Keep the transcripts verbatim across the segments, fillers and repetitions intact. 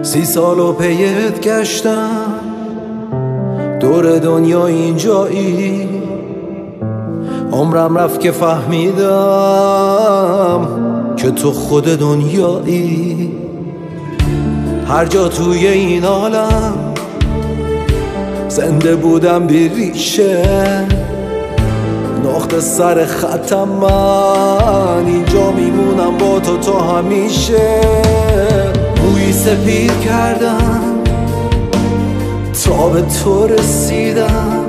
سی سال و پیت گشتم دور دنیا اینجایی، عمرم رفت که فهمیدم که تو خود دنیایی. هر جا توی این عالم زنده بودم بی ریشه، نقطه سر خطم من اینجا میمونم با تو تا همیشه. موی سپید کردم تا به تو رسیدم،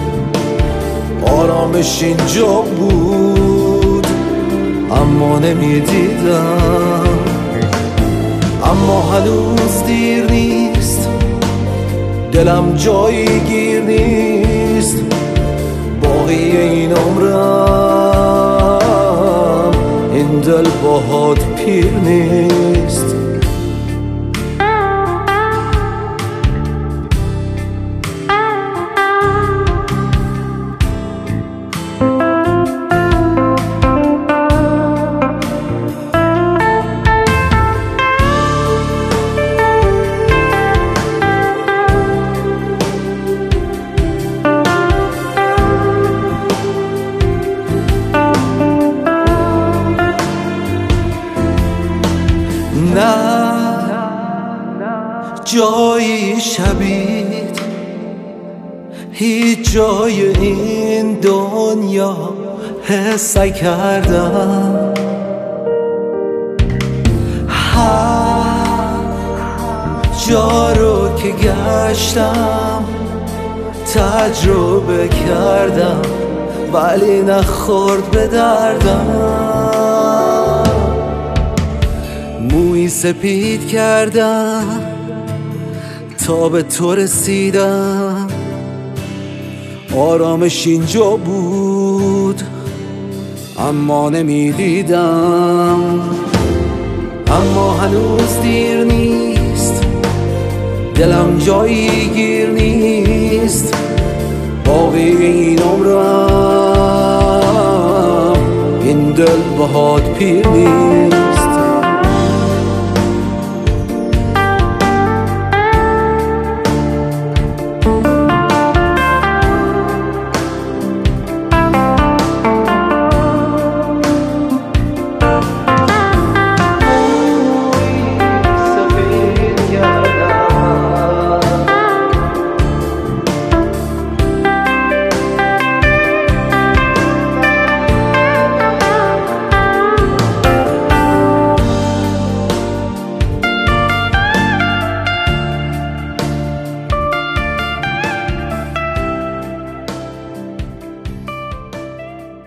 آرامش اینجا بود اما نمیدیدم. اما هنوز دیر نیست، دلم جایی گیر نیست، باقی این عمرم این دل باهات پیر نیست. نه جایی شبیه هیچ جای این دنیا حس کردم. هر جا رو که گشتم تجربه کردم ولی نخورد به دردم. موی سپید کردم تا به تو رسیدم، آرامش اینجا بود اما نمیدیدم. اما هنوز دیر نیست، دلم جایی گیر نیست، باقی این عمرم این دل باهات پیر نیست.